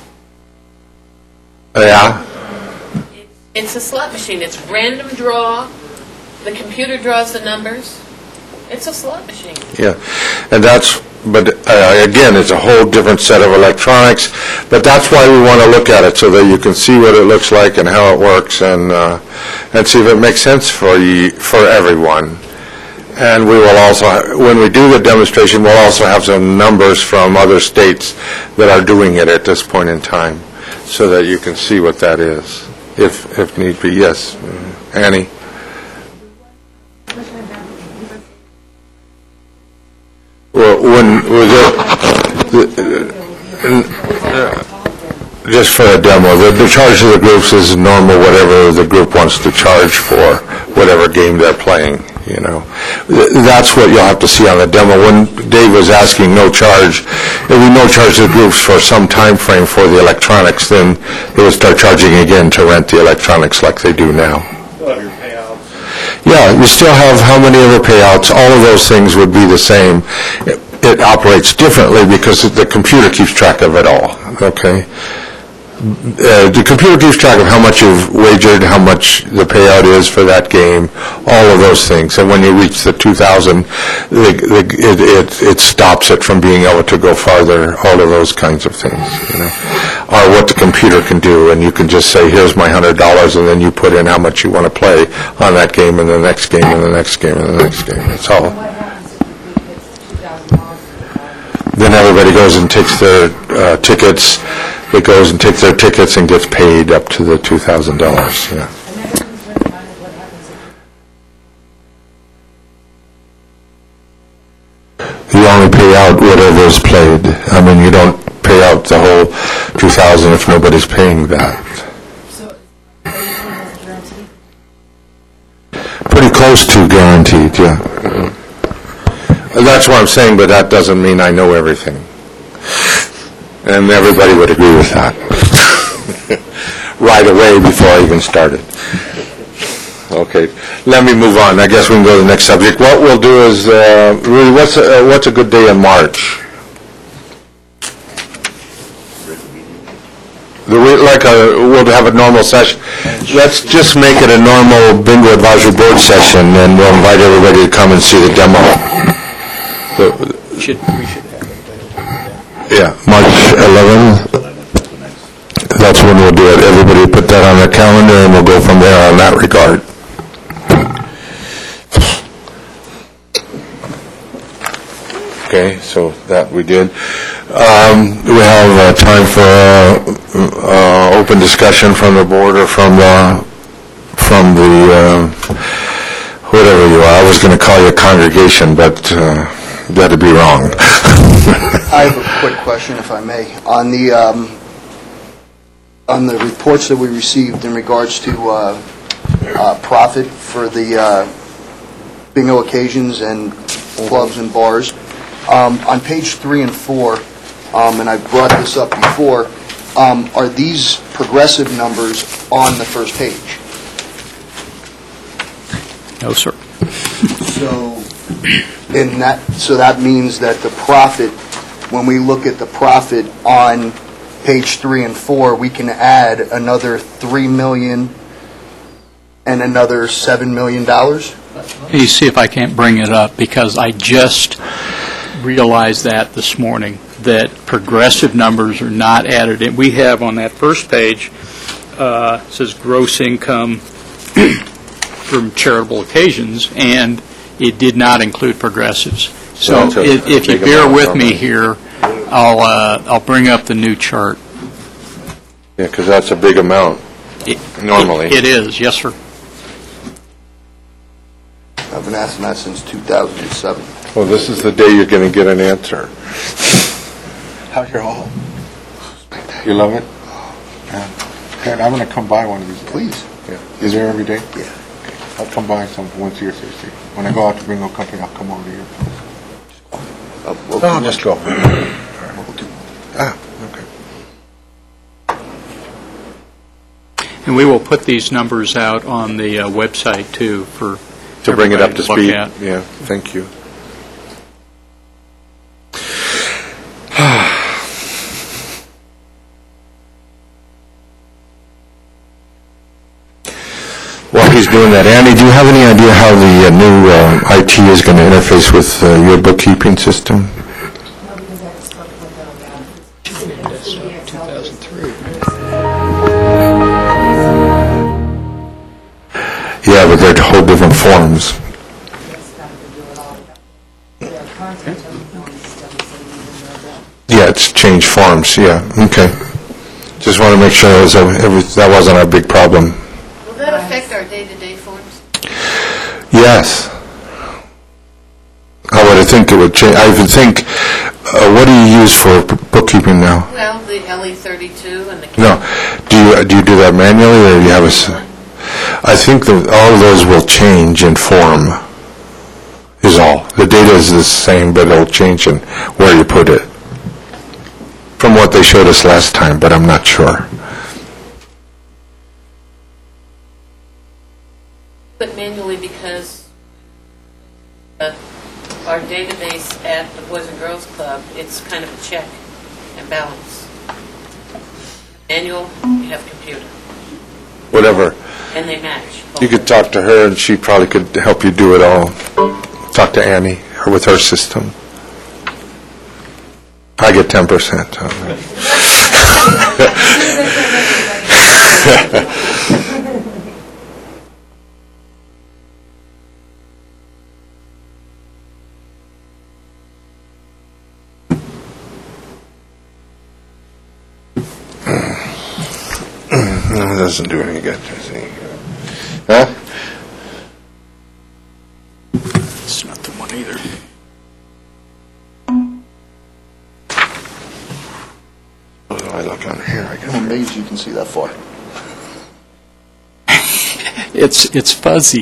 Yeah? It's a slot machine. It's random draw. The computer draws the numbers. It's a slot machine. Yeah, and that's, but uh, again, it's a whole different set of electronics, but that's why we want to look at it, so that you can see what it looks like and how it works, and uh, and see if it makes sense for you, for everyone. And we will also, when we do the demonstration, we'll also have some numbers from other states that are doing it at this point in time, so that you can see what that is, if if need be. Yes, Annie? Well, when, was it, uh, just for a demo, the, the charge to the groups is normal, whatever the group wants to charge for, whatever game they're playing, you know. Th- That's what you'll have to see on the demo. When Dave was asking no charge, if we no charge to the groups for some time frame for the electronics, then they would start charging again to rent the electronics like they do now. Yeah, you still have how many other payouts, all of those things would be the same. It, it operates differently because the computer keeps track of it all, okay? Uh, the computer keeps track of how much you've wagered, how much the payout is for that game, all of those things. And when you reach the two thousand, the, the, it, it, it stops it from being able to go farther, all of those kinds of things, you know, are what the computer can do. And you can just say, here's my one hundred dollars, and then you put in how much you want to play on that game and the next game and the next game and the next game. That's all. Then everybody goes and takes their uh, tickets, it goes and takes their tickets and gets paid up to the two thousand dollars, yeah. You only pay out whatever is played. I mean, you don't pay out the whole two thousand if nobody's paying that. Pretty close to guaranteed, yeah. That's what I'm saying, but that doesn't mean I know everything. And everybody would agree with that. Right away before I even started. Okay, let me move on. I guess we can go to the next subject. What we'll do is, uh, really, what's a, uh, what's a good day in March? The, we- like a, we'll have a normal session. Let's just make it a normal bingo advisory board session, and we'll invite everybody to come and see the demo. The- Should, we should have Yeah, March eleventh. That's when we'll do it. Everybody put that on their calendar, and we'll go from there on that regard. Okay, so that we did. Um, we have uh, time for uh, uh, open discussion from the board or from the from the. Uh, whatever you are. I was going to call you a congregation, but uh, that'd be wrong. I have a quick question, if I may. On the, um, on the reports that we received in regards to uh, uh, profit for the uh, bingo occasions and clubs and bars, um, on page three and four, um, and I brought this up before, um, are these progressive numbers on the first page? No, sir. So, in that, so that means that the profit, when we look at the profit on page three and four, we can add another three million and another seven million dollars? Let me see if I can't bring it up, because I just realized that this morning, that progressive numbers are not added in. We have on that first page, uh, it says gross income from charitable occasions, and it did not include progressives. So Well, that's a- if if you big bear amount, with aren't me they? here, I'll, uh, I'll bring up the new chart. Yeah, because that's a big amount, It- normally. It is, yes, sir. I've been asking that since two thousand seven. Well, this is the day you're going to get an answer. How's your hall? You love it? Yeah. Ted, I'm going to come by one of these days. Please. Yeah. Is there every day? Yeah. I'll come by some, once a year, Thursday. When I go out to Bingo Company, I'll come over to your place. Uh, we'll No, do- just go. we'll do- Ah, okay. And we will put these numbers out on the uh, website, too, for To bring it up to everybody speed. look at. Yeah, thank you. While he's doing that, Andy, do you have any idea how the uh, new um, I T is going to interface with uh, your bookkeeping system? two thousand three. Yeah, but they're whole different forms. Yeah, it's changed forms, yeah, okay. Just want to make sure that was a- every- that wasn't a big problem. Will that affect our day-to-day forms? Yes. I would think it would change, I would think, uh, what do you use for b- bookkeeping now? Well, the L E thirty-two and the... No, do you, do you do that manually, or do you have a, s- I think that all of those will change in form, is all. The data is the same, but it'll change in where you put it, from what they showed us last time, but I'm not sure. But manually because uh, our database at the Boys and Girls Club, it's kind of a check and balance. Manual, you have computer, Whatever. and they match. You could talk to her, and she probably could help you do it all. Talk to Annie, or with her system. I get ten percent on that. No, it doesn't do any good. does it? Huh? It's not the one either. What do I look on here? I guess. I'm amazed you can see that far. It's, it's fuzzy.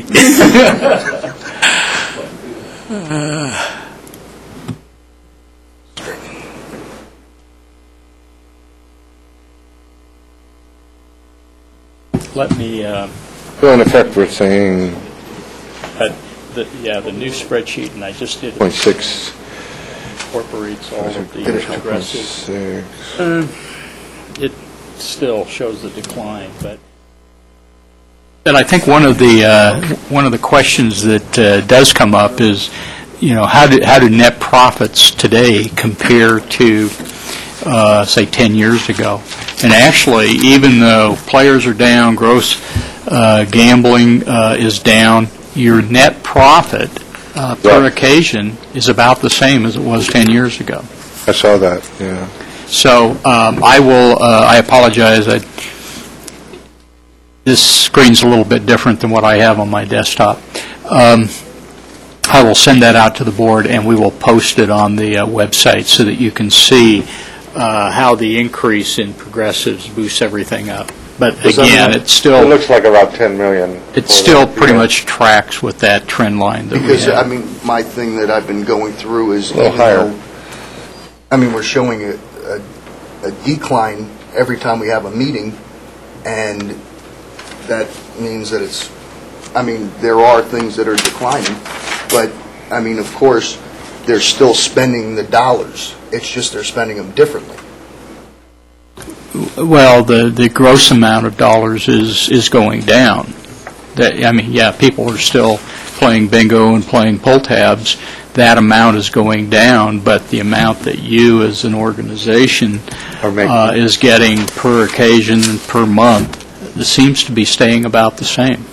Let me, uh, So in effect, we're saying uh, the- yeah, the new spreadsheet, and I just did point six. incorporates all of the point progressive. six. Uh, It still shows the decline, but... But I think one of the, uh, one of the questions that uh, does come up is, you know, how do, how do net profits today compare to, uh, say, ten years ago? And actually, even though players are down, gross uh, gambling uh, is down, your net profit uh, per Right. occasion is about the same as it was ten years ago. I saw that, yeah. So um, I will, uh, I apologize, I- this screen's a little bit different than what I have on my desktop, Um, I will send that out to the board, and we will post it on the uh, website so that you can see uh, how the increase in progressives boosts everything up. But again, it's It still, looks like about ten million. it still pretty much tracks with that trend line that we Because, I have. mean, my thing that I've been going through is, A little even higher. though, I mean, we're showing a, a a decline every time we have a meeting, and that means that it's, I mean, there are things that are declining, but, I mean, of course, they're still spending the dollars. It's just they're spending them differently. Well, the, the gross amount of dollars is, is going down. That, I mean, yeah, people are still playing bingo and playing pull tabs. That amount is going down, but the amount that you as an organization Are making- uh, is getting per occasion, per month, seems to be staying about the same.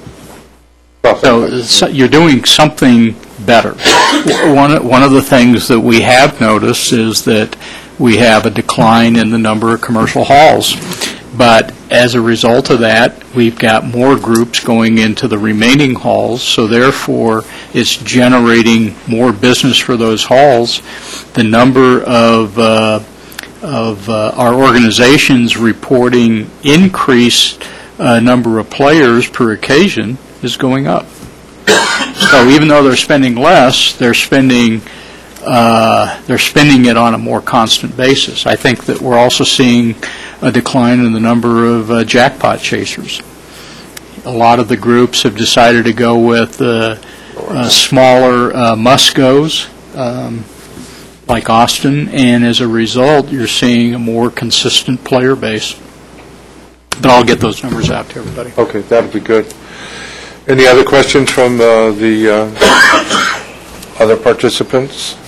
So so you're doing something better. One, one of the things that we have noticed is that we have a decline in the number of commercial halls. But as a result of that, we've got more groups going into the remaining halls, so therefore it's generating more business for those halls. The number of, uh, of uh, our organizations reporting increased uh, number of players per occasion is going up. So even though they're spending less, they're spending uh, they're spending it on a more constant basis. I think that we're also seeing a decline in the number of uh, jackpot chasers. A lot of the groups have decided to go with uh, uh, smaller uh, must-goes, um, like Austin, and as a result, you're seeing a more consistent player base. But I'll get those numbers out to everybody. Okay, that'd be good. Any other questions from uh, the uh, other participants?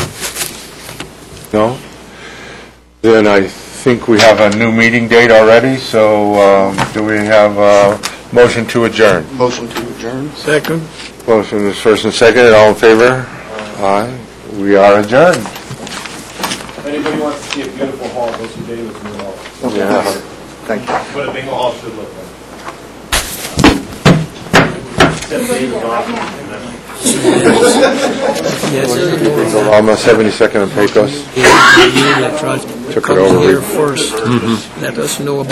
No? Then I think we have a new meeting date already, so um, do we have a motion to adjourn? Motion to adjourn? Second. Motion is first and second, all in favor? Aye. We are adjourned. If anybody wants to see a beautiful hall, go see David's new hall. Yeah. Thank you. What a bingo hall should look like. Yes. Almost seventy-second and Pecos. That tries to Took it come over. here first. Let us know about